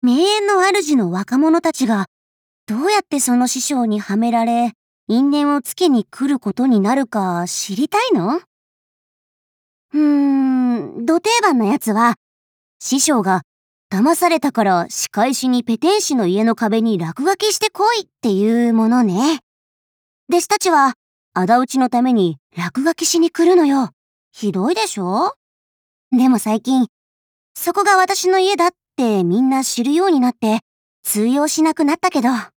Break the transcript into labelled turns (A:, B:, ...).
A: 名園の主の若者たちがどうやってその師匠にはめられ、因縁をつけに来ることになるか知りたいの？ど定番なやつは、師匠が騙されたから仕返しにペテン師の家の壁に落書きしてこいっていうものね。弟子たちは仇討ちのために落書きしに来るのよ。ひどいでしょ？でも最近、そこが私の家だってみんな知るようになって通用しなくなったけど。